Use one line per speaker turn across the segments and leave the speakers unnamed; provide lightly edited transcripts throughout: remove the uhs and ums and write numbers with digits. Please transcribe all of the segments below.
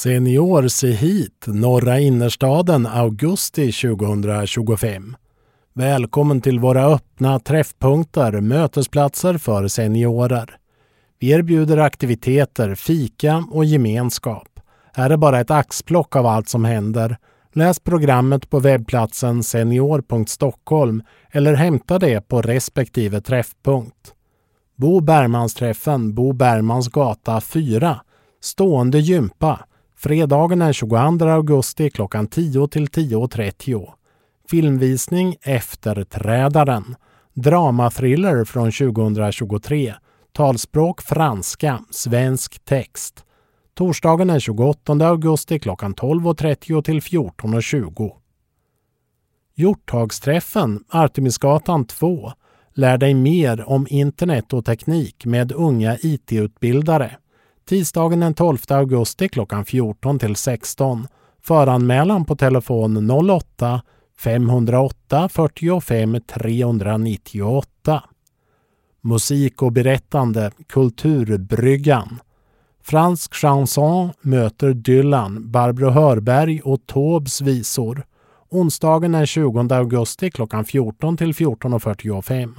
Senior se hit, norra innerstaden, augusti 2025. Välkommen till våra öppna träffpunkter, mötesplatser för seniorer. Vi erbjuder aktiviteter, fika och gemenskap. Här är bara ett axplock av allt som händer. Läs programmet på webbplatsen senior.stockholm eller hämta det på respektive träffpunkt. Bo Bergmans-träffen, Bo Bergmans gata 4. Stående gympa. Fredagen den 22 augusti klockan 10 till 10.30. Filmvisning Efterträdaren. Dramathriller från 2023. Talspråk franska, svensk text. Torsdagen den 28 augusti klockan 12.30 till 14.20. Hjorthagsträffen, Artemisgatan 2. Lär dig mer om internet och teknik med unga IT-utbildare. Tisdagen den 12 augusti klockan 14 till 16. Föranmälan på telefon 08 508 45 398. Musik och berättande, Kulturbryggan. Fransk chanson möter Dylan, Barbro Hörberg och Taubes visor. Onsdagen den 20 augusti klockan 14 till 14.45.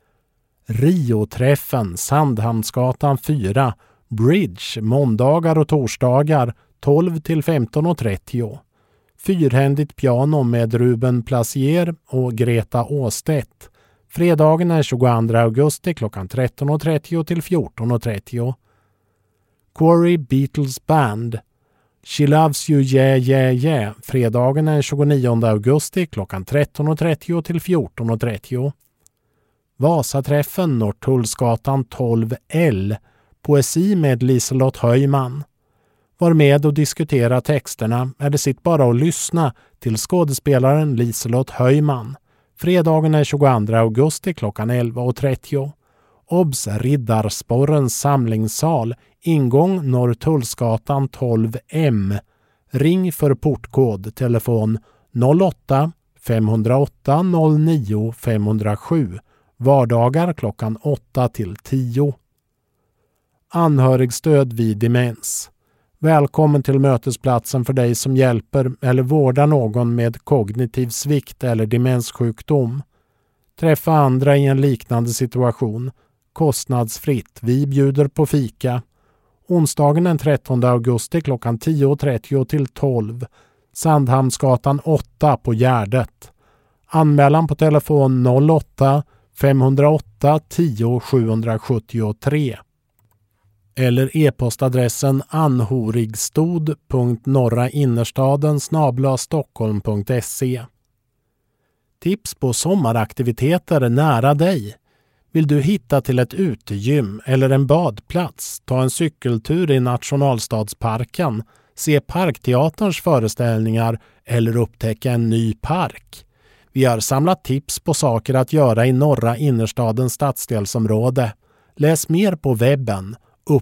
Rio-träffen, Sandhamnsgatan 4. Bridge, måndagar och torsdagar 12 till 15.30. Fyrhändigt piano med Ruben Placier och Greta Åstedt. Fredagen den 22 augusti klockan 13.30 till 14.30. Quarry Beatles Band. She Loves You Yeah Yeah Yeah. Fredagen den 29 augusti klockan 13.30 till 14.30. Vasaträffen, Norrtullsgatan 12L. Poesi med Liselott Höjman. Var med och diskutera texterna eller sitt bara och lyssna till skådespelaren Liselott Höjman. Fredagen den 22 augusti klockan 11.30. Obs Riddarsporrens samlingssal. Ingång Norrtullsgatan 12M. Ring för portkod. Telefon 08 508 09 507. Vardagar klockan 8 till 10. Anhörigstöd vid demens. Välkommen till mötesplatsen för dig som hjälper eller vårdar någon med kognitiv svikt eller demenssjukdom. Träffa andra i en liknande situation. Kostnadsfritt. Vi bjuder på fika. Onsdagen den 13 augusti klockan 10.30 till 12. Sandhamnsgatan 8 på Gärdet. Anmälan på telefon 08 508 10 773. Eller e-postadressen anhorigstod.norrainnerstaden@stockholm.se. Tips på sommaraktiviteter nära dig. Vill du hitta till ett utegym eller en badplats, ta en cykeltur i Nationalstadsparken, se Parkteaterns föreställningar eller upptäcka en ny park? Vi har samlat tips på saker att göra i norra innerstadens stadsdelsområde. Läs mer på webben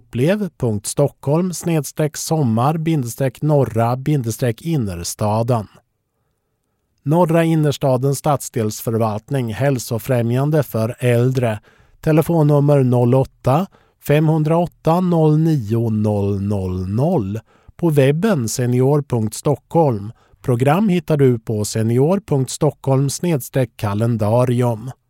upplev.stockholm/sommar-norra-innerstaden. Norra innerstadens stadsdelsförvaltning, hälsofrämjande för äldre. Telefonnummer 08 508 09 000. På webben senior.stockholm. Program hittar du på senior.stockholm/kalendarium.